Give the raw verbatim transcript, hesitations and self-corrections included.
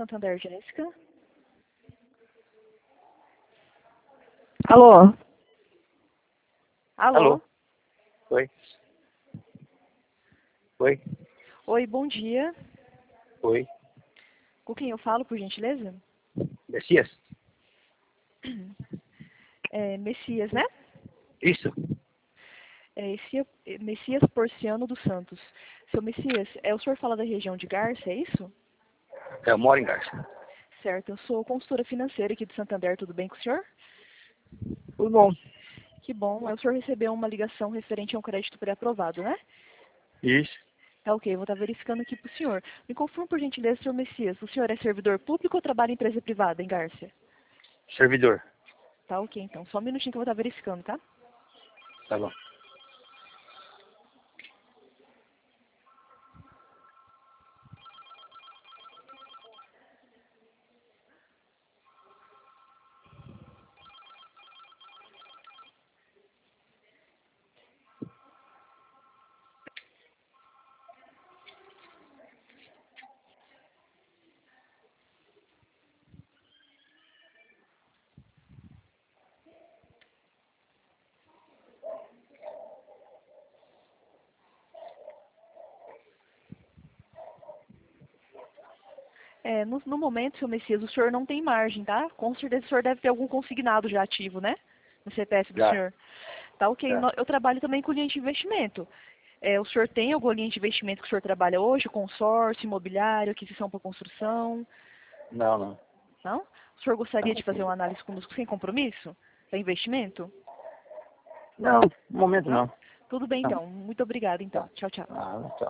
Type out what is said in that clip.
Santander, Jéssica. Alô? Alô? Alô? Oi. Oi. Oi, bom dia. Oi. Com quem eu falo, por gentileza? Messias? É, Messias, né? Isso. É, esse é Messias Porciano dos Santos. Seu Messias, é, o senhor fala da região de Garça, é isso? Eu moro em Garça. Certo, eu sou consultora financeira aqui de Santander, tudo bem com o senhor? Tudo bom. Que bom, é, o senhor recebeu uma ligação referente a um crédito pré-aprovado, né? Isso. Tá ok, vou estar verificando aqui para o senhor. Me confirme, por gentileza, senhor Messias, o senhor é servidor público ou trabalha em empresa privada em Garça? Servidor. Tá ok, então. Só um minutinho que eu vou estar verificando, tá? Tá bom. É, no, no momento, seu Messias, o senhor não tem margem, tá? Com certeza o senhor deve ter algum consignado já ativo, né? No C P F do Já. senhor. Tá ok. Já. No- Eu trabalho também com linha de investimento. É, o senhor tem alguma linha de investimento que o senhor trabalha hoje? Consórcio, imobiliário, aquisição para construção? Não, não. Não? O senhor gostaria Não. de fazer uma análise conosco sem compromisso? Para investimento? Não, no momento Não? não. Tudo bem, Não. então. Muito obrigada, então. Tá. Tchau, tchau. Ah, tchau.